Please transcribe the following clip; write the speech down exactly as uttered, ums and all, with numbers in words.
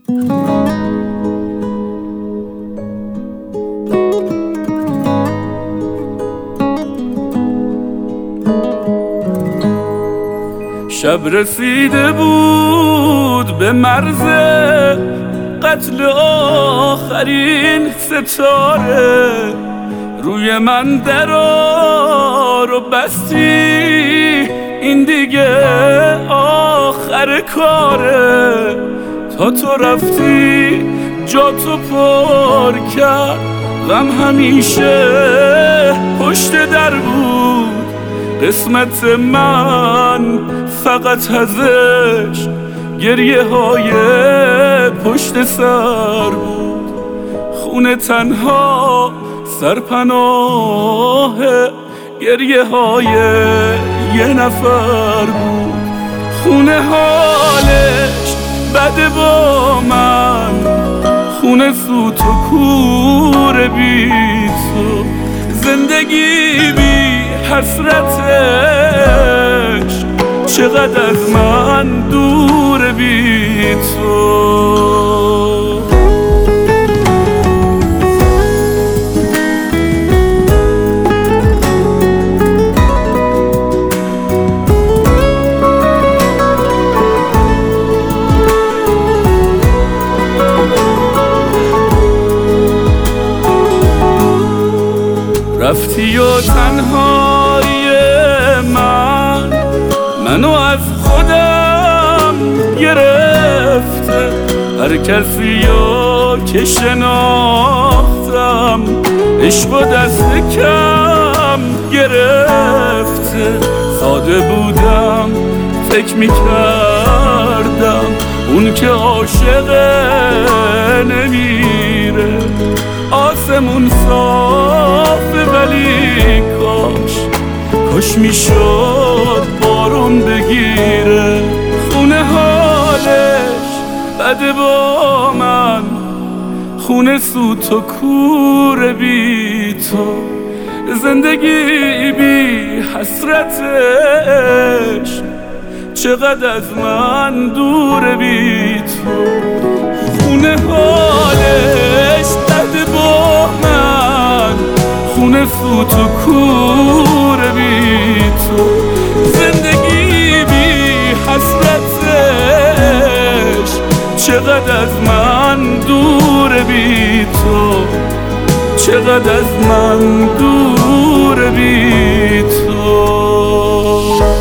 شب رسیده بود به مرز قتل آخرین ستاره، روی من درا رو بستی، این دیگه آخر کاره. تا تو رفتی جا تو پر کرد، غم همیشه پشت در بود. قسمت من فقط ازش گریه های پشت سر بود. خونه تنها سرپناه گریه های یه نفر بود. خونه حالش بده با من، خونه سوت و کور بی تو، زندگی بی حسرتش چقدر از من دور بی تو. رفتی و تنهایی من منو از خودم گرفته، هر کسی رو که شناختم عشق و دست کم گرفته. ساده بودم فکر میکردم اون که عاشقه نمیره. آسمون صافه ولی کاش کاش میشد بارون بگیره. خونه حالش بده با من، خونه سوت و کور بی تو، زندگی بی حسرتش چقدر از من دور بی تو. خونه حالش بده با من، خونه سوت و کور بی تو، زندگی بی حسرتش چقدر از من دور بی تو، چقدر از من دور بی تو.